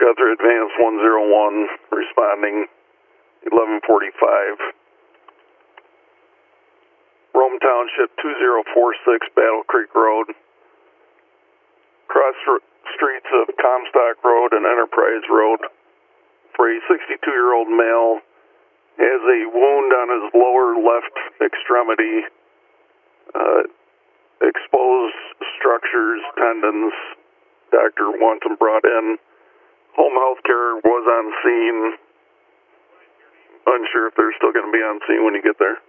Guthrie Advance 101, responding 11:45. Rome Township 2046, Battle Creek Road. Cross streets of Comstock Road and Enterprise Road. For a 62-year-old male, has a wound on his lower left extremity, exposed structures, tendons. Doctor wants him brought in. Home health care was on scene. Unsure if they're still going to be on scene when you get there.